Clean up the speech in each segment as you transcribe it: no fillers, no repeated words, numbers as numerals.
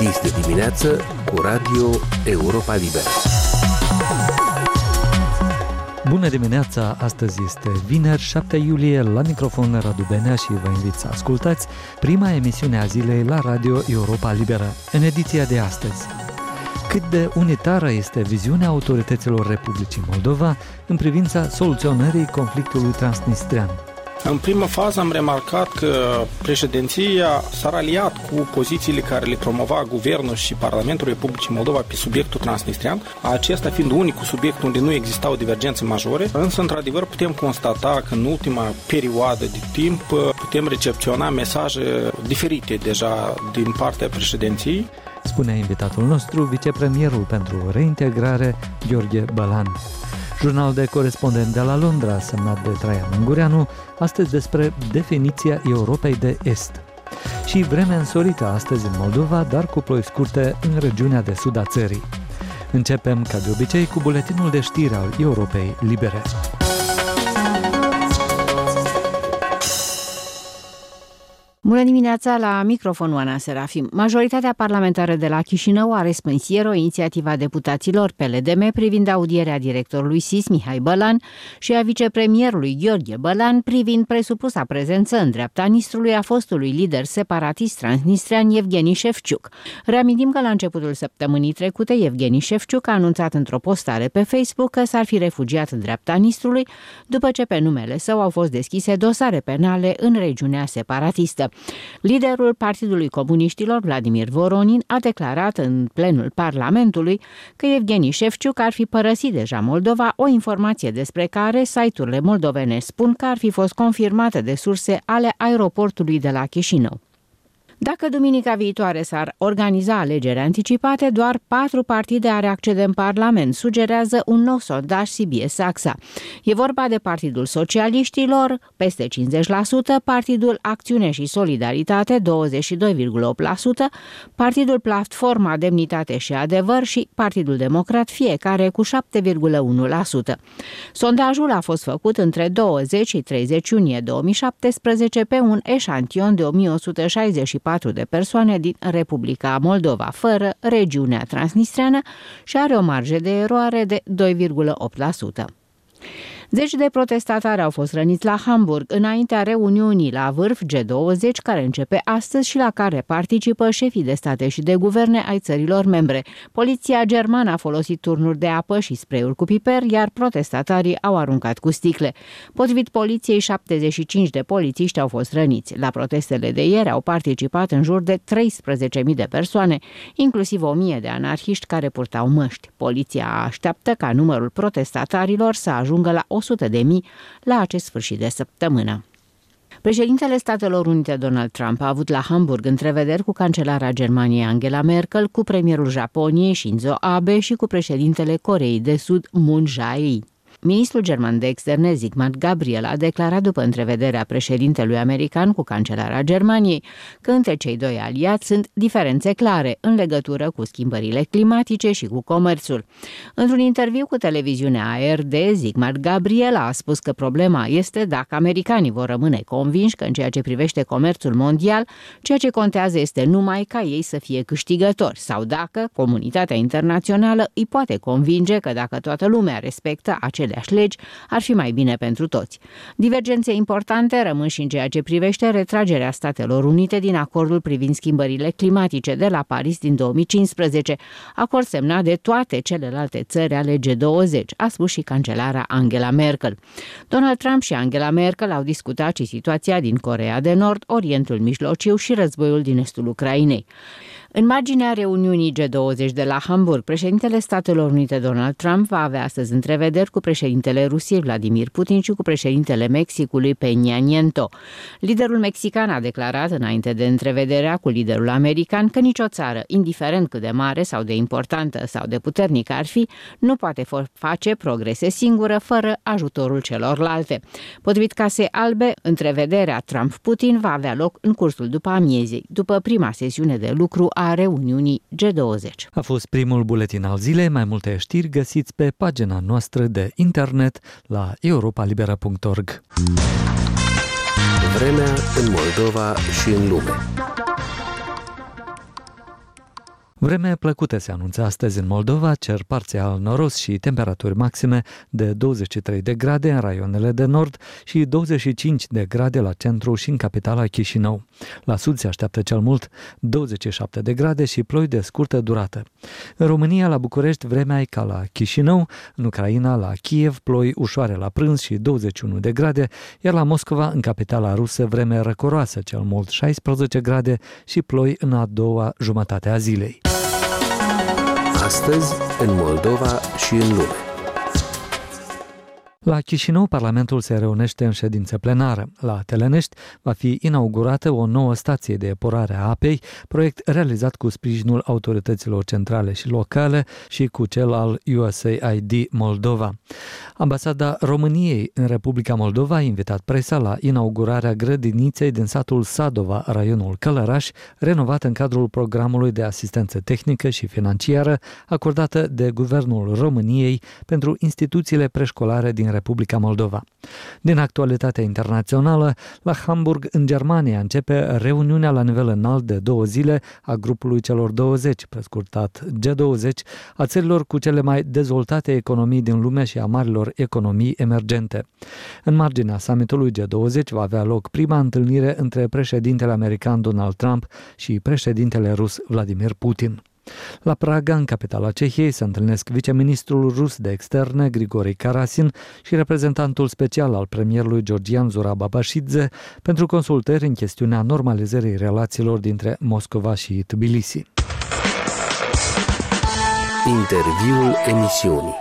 Este dimineață cu Radio Europa Liberă. Bună dimineața! Astăzi este vineri, 7 iulie, la microfon Radu Benea și vă invit să ascultați prima emisiune a zilei la Radio Europa Liberă. În ediția de astăzi, cât de unitară este viziunea autorităților Republicii Moldova în privința soluționării conflictului transnistrean. În primă fază am remarcat că președinția s-a raliat cu pozițiile care le promova Guvernul și Parlamentul Republicii Moldova pe subiectul transnistrean, acesta fiind unicul subiect unde nu existau divergențe majore, însă într-adevăr putem constata că în ultima perioadă de timp putem recepționa mesaje diferite deja din partea președinției. Spune invitatul nostru, vicepremierul pentru reintegrare, Gheorghe Bălan. Jurnal de corespondent de la Londra, semnat de Traian Ungureanu, astăzi despre definiția Europei de Est. Și vreme însorită astăzi în Moldova, dar cu ploi scurte în regiunea de sud a țării. Începem, ca de obicei, cu buletinul de știri al Europei Libere. Bună dimineața, la microfonul Ana Serafim. Majoritatea parlamentară de la Chișinău a respins ieri o inițiativă a deputaților PLDM privind audierea directorului SIS Mihai Bălan și a vicepremierului Gheorghe Bălan privind presupusa prezență în dreapta Nistrului a fostului lider separatist transnistrean Evgeni Șefciuc. Reamintim că la începutul săptămânii trecute Evgeni Șefciuc a anunțat într-o postare pe Facebook că s-ar fi refugiat în dreapta Nistrului după ce pe numele său au fost deschise dosare penale în regiunea separatistă. Liderul Partidului Comuniștilor, Vladimir Voronin, a declarat în plenul Parlamentului că Evgeni Șefciuc ar fi părăsit deja Moldova, o informație despre care site-urile moldovene spun că ar fi fost confirmată de surse ale aeroportului de la Chișinău. Dacă duminica viitoare s-ar organiza alegeri anticipate, doar 4 partide ar accede în Parlament, sugerează un nou sondaj CBS AXA. E vorba de Partidul Socialiștilor, peste 50%, Partidul Acțiune și Solidaritate, 22,8%, Partidul Platforma Demnitate și Adevăr și Partidul Democrat, fiecare cu 7,1%. Sondajul a fost făcut între 20 și 30 iunie 2017 pe un eșantion de 1164 de persoane din Republica Moldova, fără regiunea transnistreană, și are o marjă de eroare de 2,8%. Zeci de protestatari au fost răniți la Hamburg înaintea reuniunii la vârf G20, care începe astăzi și la care participă șefii de state și de guverne ai țărilor membre. Poliția germană a folosit turnuri de apă și spray-uri cu piper, iar protestatarii au aruncat cu sticle. Potrivit poliției, 75 de polițiști au fost răniți. La protestele de ieri au participat în jur de 13.000 de persoane, inclusiv 1.000 de anarhiști care purtau măști. Poliția așteaptă ca numărul protestatarilor să ajungă la 100.000 la acest sfârșit de săptămână. Președintele Statelor Unite Donald Trump a avut la Hamburg întrevederi cu cancelara Germaniei Angela Merkel, cu premierul Japoniei Shinzo Abe și cu președintele Coreei de Sud Moon Jae-in. Ministrul german de externe Sigmar Gabriel a declarat după întrevederea președintelui american cu cancelara Germaniei că între cei doi aliați sunt diferențe clare în legătură cu schimbările climatice și cu comerțul. Într-un interviu cu televiziunea ARD, Sigmar Gabriel a spus că problema este dacă americanii vor rămâne convinși că în ceea ce privește comerțul mondial, ceea ce contează este numai ca ei să fie câștigători, sau dacă comunitatea internațională îi poate convinge că dacă toată lumea respectă aceleași legi, ar fi mai bine pentru toți. Divergențe importante rămân și în ceea ce privește retragerea Statelor Unite din acordul privind schimbările climatice de la Paris din 2015, acord semnat de toate celelalte țări ale G20, a spus și cancelara Angela Merkel. Donald Trump și Angela Merkel au discutat și situația din Coreea de Nord, Orientul Mijlociu și războiul din estul Ucrainei. În marginea reuniunii G20 de la Hamburg, președintele Statelor Unite Donald Trump va avea astăzi întrevederi cu președintele Rusiei Vladimir Putin și cu președintele Mexicului Peña Nieto. Liderul mexican a declarat înainte de întrevederea cu liderul american că nicio țară, indiferent cât de mare sau de importantă sau de puternică ar fi, nu poate face progrese singură fără ajutorul celorlalte. Potrivit Casei Albe, întrevederea Trump-Putin va avea loc în cursul după amiezii, după prima sesiune de lucru a reuniunii G20. A fost primul buletin al zilei. Mai multe știri găsiți pe pagina noastră de internet la europalibera.org. Vremea în Moldova și în lume. Vreme plăcută se anunță astăzi în Moldova, cer parțial noros și temperaturi maxime de 23 de grade în raioanele de nord și 25 de grade la centru și în capitala Chișinău. La sud se așteaptă cel mult 27 de grade și ploi de scurtă durată. În România, la București, vremea e ca la Chișinău, în Ucraina, la Kiev, ploi ușoare la prânz și 21 de grade, iar la Moscova, în capitala rusă, vreme răcoroasă, cel mult 16 grade și ploi în a doua jumătate a zilei. Astăzi, în Moldova și în lume. La Chișinău, Parlamentul se reunește în ședință plenară. La Telenești va fi inaugurată o nouă stație de epurare a apei, proiect realizat cu sprijinul autorităților centrale și locale și cu cel al USAID Moldova. Ambasada României în Republica Moldova a invitat presa la inaugurarea grădiniței din satul Sadova, raionul Călăraș, renovat în cadrul programului de asistență tehnică și financiară acordată de Guvernul României pentru instituțiile preșcolare din Republica Moldova. Din actualitatea internațională, la Hamburg, în Germania, începe reuniunea la nivel înalt de 2 zile a grupului celor 20, prescurtat G20, a țărilor cu cele mai dezvoltate economii din lume și a marilor economii emergente. În marginea summitului G20 va avea loc prima întâlnire între președintele american Donald Trump și președintele rus Vladimir Putin. La Praga, în capitala Cehiei, se întâlnesc viceministrul rus de externe Grigori Karasin și reprezentantul special al premierului Georgian Zurab-Abashidze pentru consultări în chestiunea normalizării relațiilor dintre Moscova și Tbilisi. Interviul emisiunii.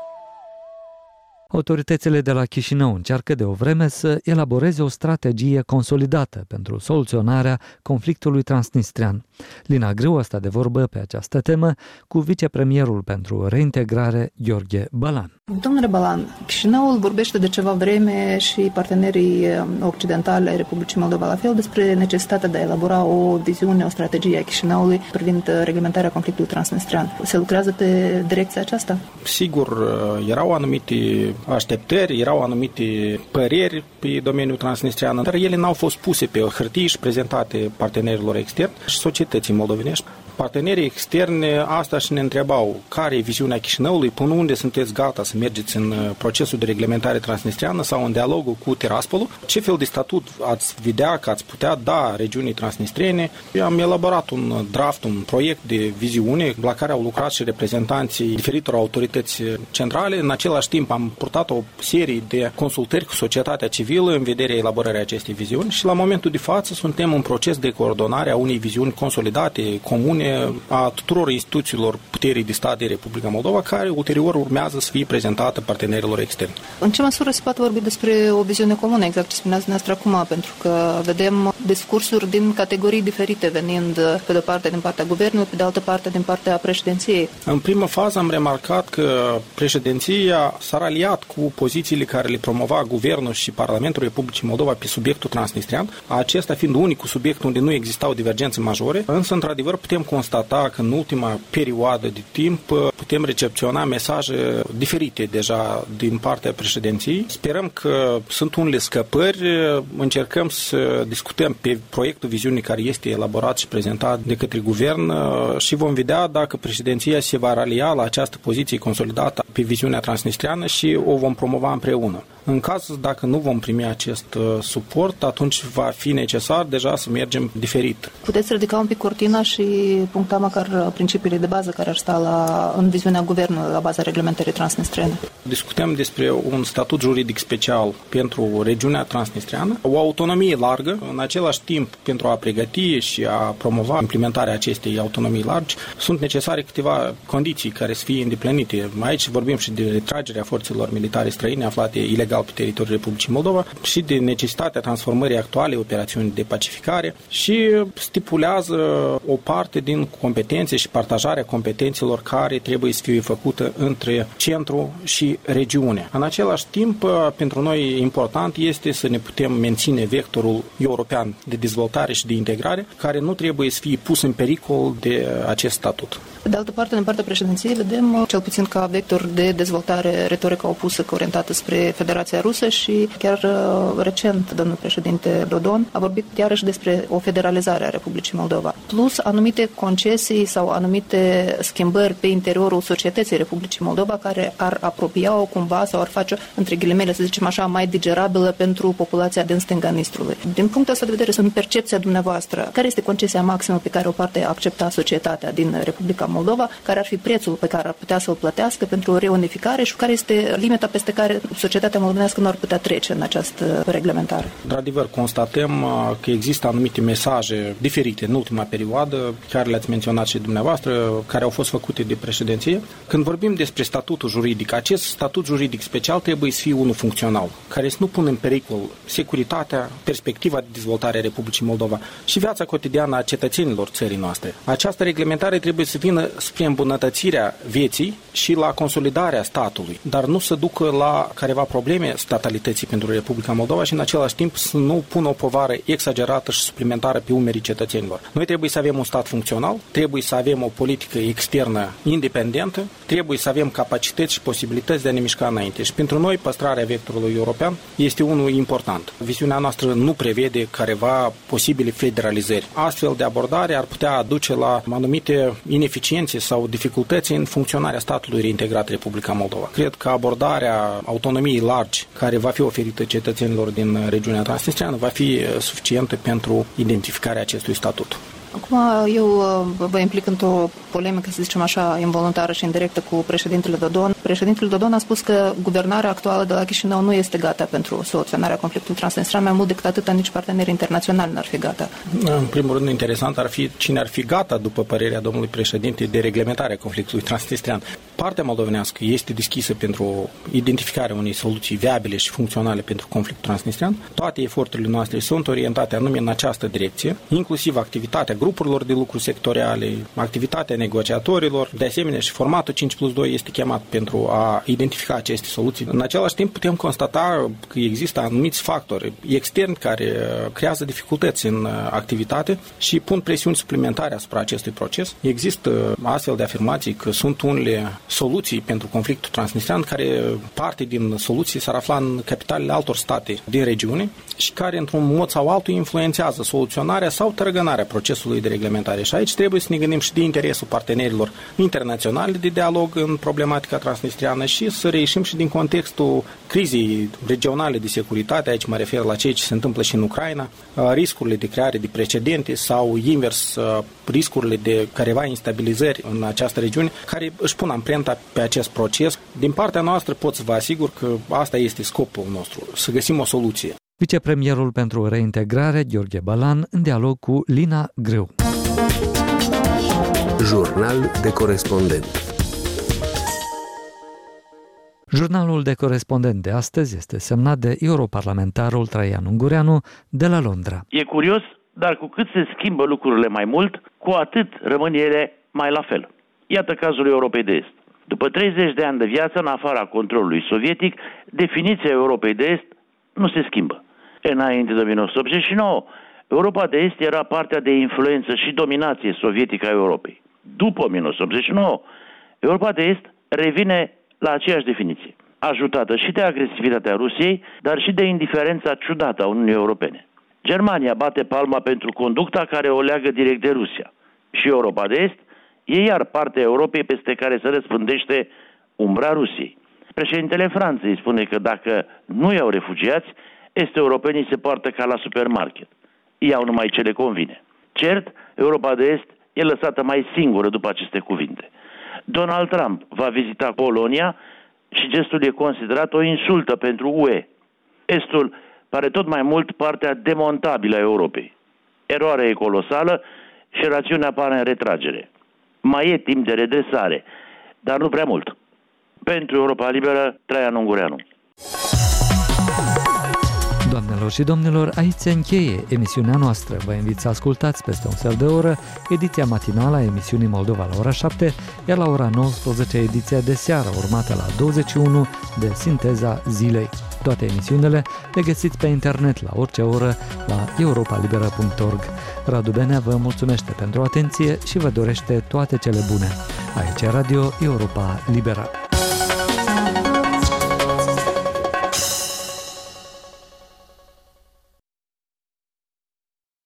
Autoritățile de la Chișinău încearcă de o vreme să elaboreze o strategie consolidată pentru soluționarea conflictului transnistrian. Lina Grâu a stat de vorbă pe această temă cu vicepremierul pentru reintegrare, Gheorghe Bălan. Domnule Bălan, Chișinăul vorbește de ceva vreme și partenerii occidentali ai Republicii Moldova la fel despre necesitatea de a elabora o viziune, o strategie a Chișinăului privind reglementarea conflictului transnistrian. Se lucrează pe direcția aceasta? Sigur, erau anumite așteptări, erau anumite păreri pe domeniul transnistrian, dar ele n-au fost puse pe hârtie și prezentate partenerilor externi și societății moldovenești. Partenerii externi asta și ne întrebau care e viziunea Chișinăului, până unde sunteți gata să mergeți în procesul de reglementare transnistriană sau în dialogul cu Tiraspolul, ce fel de statut ați vedea că ați putea da regiunii transnistriene. Eu am elaborat un draft, un proiect de viziune la care au lucrat și reprezentanții diferitor autorități centrale. În același timp am purtat o serie de consultări cu societatea civilă în vederea elaborării acestei viziuni și la momentul de față suntem în proces de coordonare a unei viziuni consolidate, comune, a tuturor instituțiilor puterii de stat din Republica Moldova, care ulterior urmează să fie prezentată partenerilor externi. În ce măsură se poate vorbi despre o viziune comună, exact ce spuneați dumneavoastră acum, pentru că vedem discursuri din categorii diferite, venind pe de-o parte din partea guvernului, pe de altă parte din partea președinției. În primă fază am remarcat că președinția s-a raliat cu pozițiile care le promova guvernul și Parlamentul Republicii Moldova pe subiectul transnistrian, acesta fiind unicul subiect unde nu existau divergențe majore, însă într-adevăr putem constata că în ultima perioadă de timp putem recepționa mesaje diferite deja din partea președinției. Sperăm că sunt unele scăpări, încercăm să discutăm pe proiectul viziunii care este elaborat și prezentat de către guvern și vom vedea dacă președinția se va ralia la această poziție consolidată pe viziunea transnistriană și o vom promova împreună. În caz dacă nu vom primi acest suport, atunci va fi necesar deja să mergem diferit. Puteți ridica un pic cortina și puncta măcar principiile de bază care ar sta în viziunea guvernului la baza reglementării transnistriene? Discutăm despre un statut juridic special pentru regiunea transnistriană, o autonomie largă, în același timp pentru a pregăti și a promova implementarea acestei autonomii largi, sunt necesare câteva condiții care să fie îndeplinite. Aici vorbim și de retragerea forțelor militare străine aflate ilegal pe teritoriul Republicii Moldova și de necesitatea transformării actuale operațiuni de pacificare și stipulează o parte din competențe și partajarea competențelor care trebuie să fie făcută între centru și regiune. În același timp, pentru noi important este să ne putem menține vectorul european de dezvoltare și de integrare, care nu trebuie să fie pus în pericol de acest statut. Pe de altă parte, din partea președinției, vedem, cel puțin ca vector de dezvoltare, retorica opusă orientată spre Federația Rusă și chiar recent domnul președinte Dodon a vorbit iarăși despre o federalizare a Republicii Moldova. Plus anumite concesii sau anumite schimbări pe interiorul societății Republicii Moldova care ar apropia-o cumva sau ar face, între ghilimele, să zicem așa, mai digerabilă pentru populația din stânga Nistrului. Din punctul ăsta de vedere, în percepția dumneavoastră, care este concesia maximă pe care o poate accepta societatea din Republica Moldova, care ar fi prețul pe care ar putea să-l plătească pentru o reunificare și care este limita peste care societatea moldovenească nu ar putea trece în această reglementare? Într-adevăr, constatăm că există anumite mesaje diferite în ultima perioadă, care le-ați menționat și dumneavoastră, care au fost făcute de președinție. Când vorbim despre statutul juridic, acest statut juridic special trebuie să fie unul funcțional, care să nu pună în pericol securitatea, perspectiva de dezvoltare a Republicii Moldova și viața cotidiană a cetățenilor țării noastre. Această reglementare trebuie să vină spre îmbunătățirea vieții și la consolidarea statului, dar nu să ducă la careva probleme statalității pentru Republica Moldova și în același timp să nu pună o povară exagerată și suplimentară pe umerii cetățenilor. Noi trebuie să avem un stat funcțional, trebuie să avem o politică externă independentă, trebuie să avem capacități și posibilități de a ne mișca înainte. Și pentru noi păstrarea vectorului european este unul important. Viziunea noastră nu prevede careva posibile federalizări. Astfel de abordare ar putea aduce la anumite ineficiențe sau dificultăți în funcționarea statului reintegrat Republica Moldova. Cred că abordarea autonomiei largi care va fi oferită cetățenilor din regiunea transnistreană va fi suficientă pentru identificarea acestui statut. Acum eu vă implic într-o polemică, să zicem așa, involuntară și indirectă cu președintele Dodon. Președintele Dodon a spus că guvernarea actuală de la Chișinău nu este gata pentru soluționarea conflictului transnistrean, mai mult decât atâta nici partenerii internaționali n-ar fi gata. În primul rând, interesant ar fi cine ar fi gata, după părerea domnului președinte, de reglementarea conflictului transnistrean. Partea moldovenească este deschisă pentru identificarea unei soluții viabile și funcționale pentru conflictul transnistrean. Toate eforturile noastre sunt orientate anume în această direcție, inclusiv activitatea grupurilor de lucru sectoriale, activitatea negociatorilor, de asemenea și formatul 5+2 este chemat pentru a identifica aceste soluții. În același timp putem constata că există anumiți factori externi care creează dificultăți în activitate și pun presiuni suplimentare asupra acestui proces. Există astfel de afirmații că sunt unele soluții pentru conflictul transnistrean care parte din soluții s-ar afla în capitalele altor state din regiune și care într-un mod sau altul influențează soluționarea sau tărăgânarea procesului de reglementare. Și aici trebuie să ne gândim și de interesul partenerilor internaționali de dialog în problematica transnistriană și să reieșim și din contextul crizei regionale de securitate, aici mă refer la ceea ce se întâmplă și în Ucraina, riscurile de creare de precedente sau invers, riscurile de careva instabilizări în această regiune care își pun amprenta pe acest proces. Din partea noastră pot să vă asigur că asta este scopul nostru, să găsim o soluție. Vicepremierul pentru reintegrare, Gheorghe Bălan, în dialog cu Lina Greu. Jurnal de corespondent. Jurnalul de corespondent de astăzi este semnat de europarlamentarul Traian Ungureanu de la Londra. E curios, dar cu cât se schimbă lucrurile mai mult, cu atât rămân ele mai la fel. Iată cazul Europei de Est. După 30 de ani de viață, în afara controlului sovietic, definiția Europei de Est nu se schimbă. Înainte de 1989, Europa de Est era partea de influență și dominație sovietică a Europei. După 1989, Europa de Est revine la aceeași definiție, ajutată și de agresivitatea Rusiei, dar și de indiferența ciudată a Uniunii Europene. Germania bate palma pentru conducta care o leagă direct de Rusia. Și Europa de Est e iar partea Europei peste care se răspândește umbra Rusiei. Președintele Franței spune că dacă nu iau refugiați, est-europenii se poartă ca la supermarket. Iau numai ce le convine. Cert, Europa de Est e lăsată mai singură după aceste cuvinte. Donald Trump va vizita Polonia și gestul e considerat o insultă pentru UE. Estul pare tot mai mult partea demontabilă a Europei. Eroarea e colosală și rațiunea apare în retragere. Mai e timp de redresare, dar nu prea mult. Pentru Europa Liberă, Traian Ungureanu. Doamnelor și domnilor, aici se încheie emisiunea noastră. Vă invit să ascultați peste un sfert de oră ediția matinală a emisiunii Moldova la ora 7, iar la ora 19 ediția de seară, urmată la 21 de Sinteza Zilei. Toate emisiunile le găsiți pe internet la orice oră la europalibera.org. Radu Benea vă mulțumește pentru atenție și vă dorește toate cele bune. Aici Radio Europa Libera.